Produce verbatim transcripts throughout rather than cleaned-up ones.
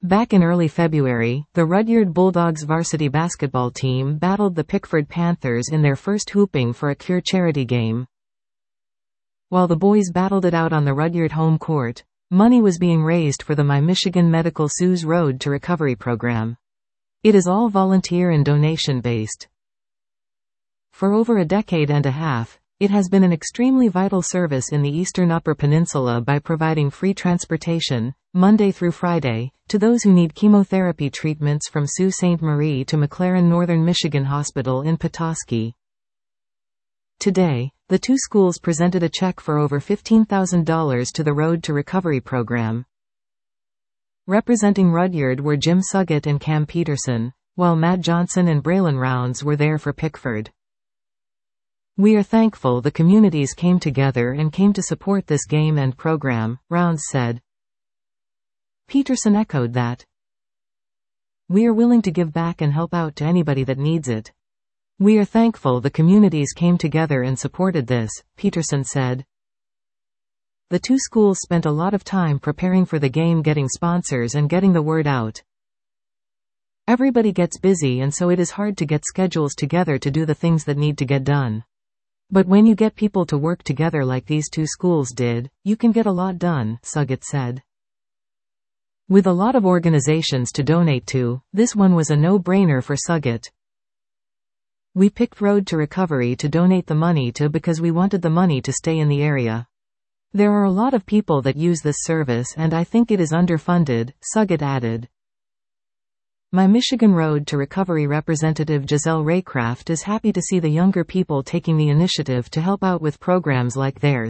Back in early February, the Rudyard Bulldogs varsity basketball team battled the Pickford Panthers in their first Hooping for a Cure charity game. While the boys battled it out on the Rudyard home court, money was being raised for the My Michigan Medical S U S Road to Recovery program. It is all volunteer and donation-based. For over a decade and a half, it has been an extremely vital service in the Eastern Upper Peninsula by providing free transportation, Monday through Friday, to those who need chemotherapy treatments from Sault Ste. Marie to McLaren Northern Michigan Hospital in Petoskey. Today, the two schools presented a check for over fifteen thousand dollars to the Road to Recovery program. Representing Rudyard were Jim Suggett and Cam Peterson, while Matt Johnson and Braylon Rounds were there for Pickford. "We are thankful the communities came together and came to support this game and program," Rounds said. Peterson echoed that. "We are willing to give back and help out to anybody that needs it. We are thankful the communities came together and supported this," Peterson said. The two schools spent a lot of time preparing for the game, getting sponsors and getting the word out. Everybody gets busy, and so it is hard to get schedules together to do the things that need to get done. But when you get people to work together like these two schools did, you can get a lot done, Suggett said. With a lot of organizations to donate to, this one was a no-brainer for Suggett. "We picked Road to Recovery to donate the money to because we wanted the money to stay in the area. There are a lot of people that use this service and I think it is underfunded," Suggett added. My Michigan Road to Recovery representative Giselle Raycraft is happy to see the younger people taking the initiative to help out with programs like theirs.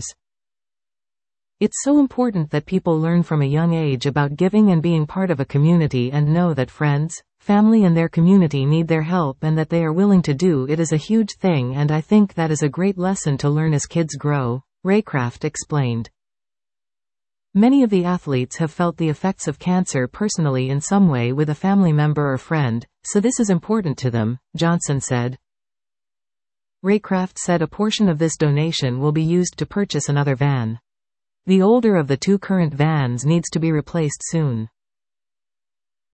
"It's so important that people learn from a young age about giving and being part of a community and know that friends, family and their community need their help and that they are willing to do it is a huge thing, and I think that is a great lesson to learn as kids grow," Raycraft explained. Many of the athletes have felt the effects of cancer personally in some way with a family member or friend, so this is important to them, Johnson said. Raycraft said a portion of this donation will be used to purchase another van. The older of the two current vans needs to be replaced soon.